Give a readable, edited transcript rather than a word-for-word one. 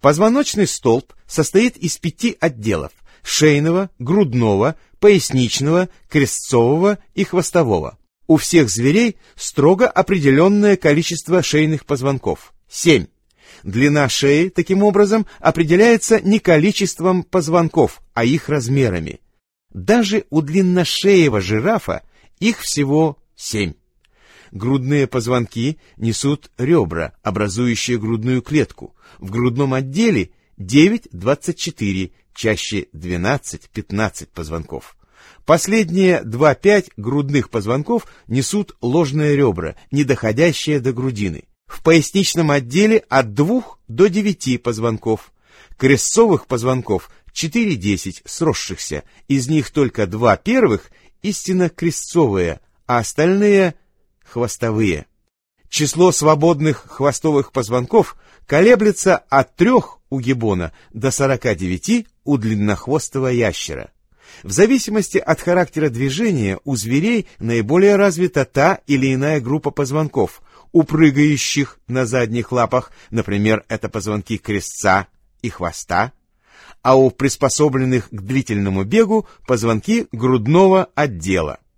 Позвоночный столб состоит из 5 отделов: шейного, грудного, поясничного, крестцового и хвостового. У всех зверей строго определенное количество шейных позвонков – 7. Длина шеи, таким образом, определяется не количеством позвонков, а их размерами. Даже у длинношеего жирафа их всего 7. Грудные позвонки несут ребра, образующие грудную клетку. В грудном отделе 9-24, чаще 12-15 позвонков. Последние 2-5 грудных позвонков несут ложные ребра, не доходящие до грудины. В поясничном отделе от 2 до 9 позвонков. Крестцовых позвонков 4-10 сросшихся, из них только 2 первых истинно крестцовые, а остальные хвостовые. Число свободных хвостовых позвонков колеблется от 3 у гиббона до 49 у длиннохвостого ящера. В зависимости от характера движения у зверей наиболее развита та или иная группа позвонков. У прыгающих на задних лапах, например, это позвонки крестца и хвоста, а у приспособленных к длительному бегу позвонки грудного отдела.